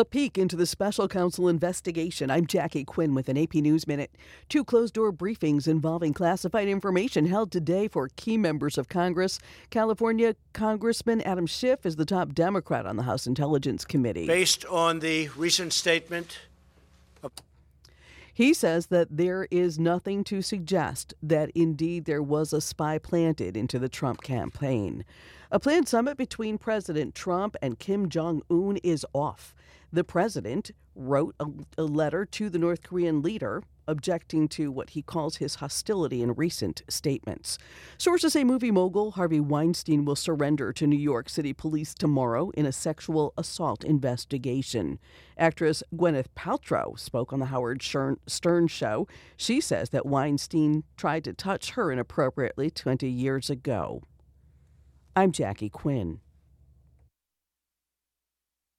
A peek into the special counsel investigation. I'm Jackie Quinn with an AP News Minute. Two closed-door briefings involving classified information held today for key members of Congress. California Congressman Adam Schiff is the top Democrat on the House Intelligence Committee. Based on the recent statement, he says that there is nothing to suggest that indeed there was a spy planted into the Trump campaign. A planned summit between President Trump and Kim Jong-un is off. The president wrote a letter to the North Korean leader objecting to what he calls his hostility in recent statements. Sources say movie mogul Harvey Weinstein will surrender to New York City police tomorrow in a sexual assault investigation. Actress Gwyneth Paltrow spoke on the Howard Stern show. She says that Weinstein tried to touch her inappropriately 20 years ago. I'm Jackie Quinn.